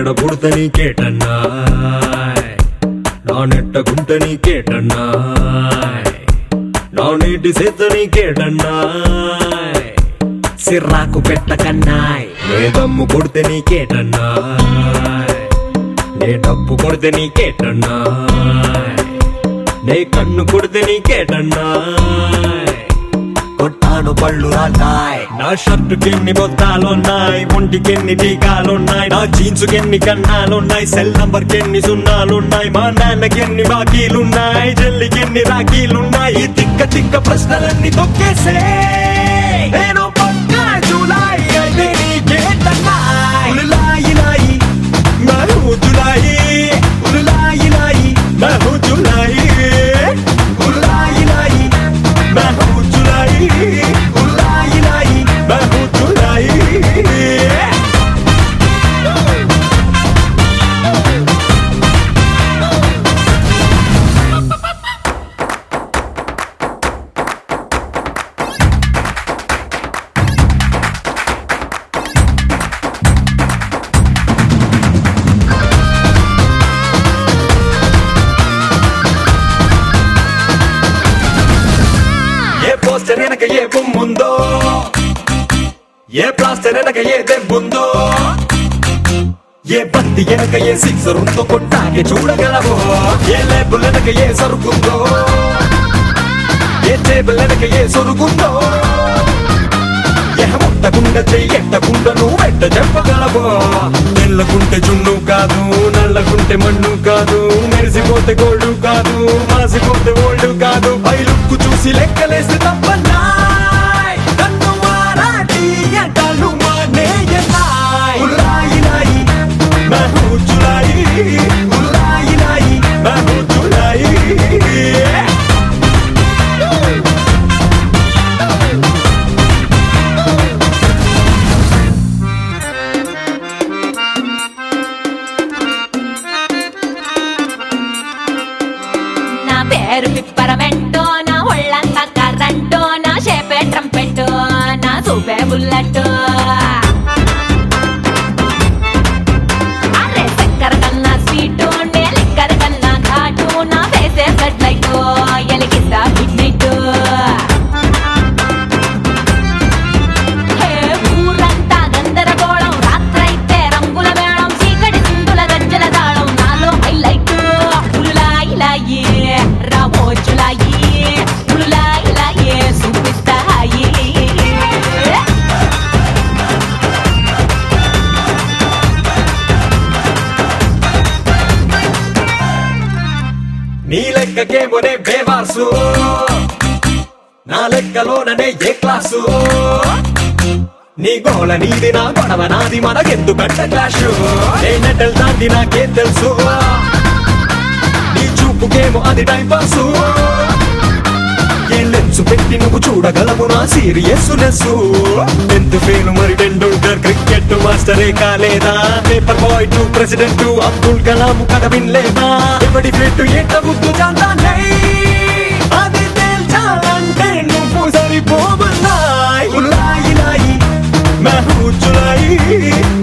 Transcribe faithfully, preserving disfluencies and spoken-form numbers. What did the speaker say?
ఎడ పుడత నీకేటన్నాయ్ నా నెట్ట గుంట నీకేటన్నాయ్ నా నీటి సేత నీకేటన్నాయ్ సిర్రాకు పెట్టకన్నాయ్ నే దమ్ము కొడితే నీకేటన్నాయ్ నే డబ్బు కొడితే నీకేటన్నాయ్ నే కన్ను కొడితే నీకేటన్నాయ్ కొట్టాను పళ్ళు రాటాయ్ నా షర్టుకెన్ని బొత్తాలున్నాయి ఒంటికెన్ని టీకాలున్నాయి నా జీన్సుకెన్ని కన్నాలున్నాయి సెల్ నంబర్ కెన్ని సున్నాలున్నాయి మా నాన్నకెన్ని బాకీలున్నాయి జల్లికెన్ని రాఖీలున్నాయి తిక్క తిక్క ప్రశ్నలన్నీ తొక్కేసే నేను పక్కా జులాయి అయితే నీకేటన్నాయ్ ఉలులాయి లాయి మహూ జులాయి ఉలులాయి లాయి మహూ జులాయి ఉలులాయి లాయి మహూ జులాయి ఉలులాయి లాయి మహూ జులాయి పోస్టర్ వెనక ఏ బొమ్ముందో ఏ ప్లాస్టర్ వెనక ఏ దెబ్బుందో ఏ బంతి వెనక ఏ సిక్సర్ ఉందో కొట్టాకే చూడగలవో ఏ లేబుల్ వెనక ఏ సరుకుందో ఏ టేబుల్ వెనక ఏ సొరుగుందో ఏ ముట్టకుండా చెయ్యెట్టకుండా నువ్వు ఎట్ట చెప్పగలవో తెల్లకుంటే జున్ను కాదు నల్లకుంటే మన్ను కాదు మెరిసిపోతే గోల్డ్ కాదు మాసిపోతే ఓల్డ్ కాదు పై లుక్కు చూసి లెక్కలేసి తప్పన్నాయ్ నన్ను మారాటి ఎంటలు మానేయన్నాయ్ ఉల్లాయి లాయి మహూ జులాయి ఉల్లాయి లాయి మహూ జులాయి పేరు పిప్పరమెంటో నా ఒళ్ళంతా కర్రంటో నా షేపే ట్రంపెట్టో నా సూపే బుల్లెట్ అరే చక్కెర కన్నా స్వీటు నే లిక్కర్ కన్నా ఘాటు నా ఫేసే ఫ్లడ్ లైట్ ఎలిగిస్తా మిడ్ నైట్ ఊరంతా గందరగోళం రాత్రైతే రంగుల మేళం చీకటి సింధుల గజ్జల తాళం నాలో హైలైట్ ఉల్లాయి లాయి రామోజులాయి ఉల్లాయి లాయి చూపిస్తాయి నీ లెక్కకేమోనే బేవాసు నా లెక్కలోననే ఏ క్లాసు నీ గోళ నీది నా గొడవ నాది మనకెందుకంట క్లాషు ఏ నెటల్ దాంది నాకే తెలుసు నీ చూపుకేమో అది టైం పాసు ఏ లెన్స్ పెట్టి నువ్వు చూడగలవు నా సీరియస్నెస్ టెన్త్ ఫెయిల్ మరి టెండూల్కర్ క్రికెట్ మాస్టరే కాలేదా paper boy to president Abdul Kalam కథ వినలేదా ఎవడి ఫెట్టు ఎట్ట ముద్దు చాందాన్నై అది తేల్చాలంటే నువ్వు సరిపోవన్నాయ్ ఉల్లాయి లాయి మహూ జులాయి